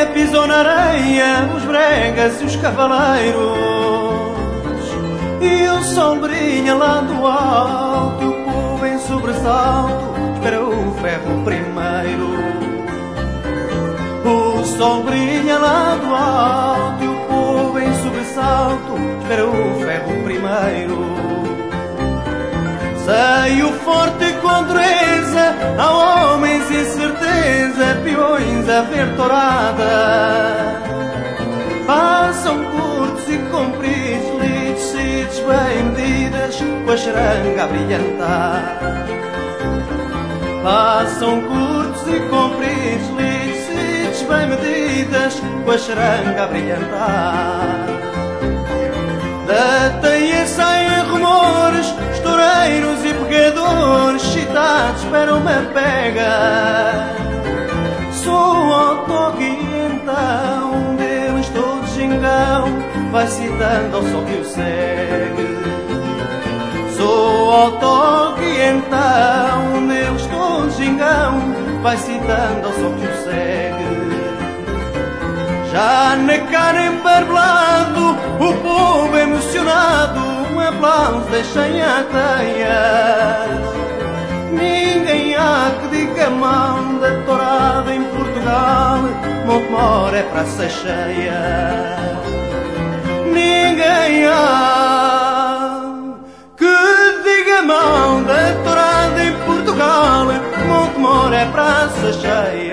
pisou na areia os bregas e os cavaleiros, e o sol brilha lá do alto, e o povo em sobressalto espera o ferro primeiro. O sol brilha lá do alto, e o povo em sobressalto espera o ferro primeiro. Saiu forte com a dureza, há homens e certeza, peões a ver tourada. Passam curtos e compridos, lides, cides bem medidas, com a xeranga a brilhantar. Passam curtos e compridos, lides, cides bem medidas, com a xeranga a brilhantar. Da teia saem rumores, estoureiros e pegadores, citados esperam uma pega. Sou ao toque e então um deles todo gingão vai citando ao sol que o segue. Sou ao toque e então um deles todo gingão vai citando ao sol que o segue. Já na cara embarbelado, o povo emocionado, um aplauso deixem a teia. Ninguém há que diga mal da tourada em Portugal, Montemor é praça cheia. Ninguém há que diga mal da tourada em Portugal, Montemor é praça cheia.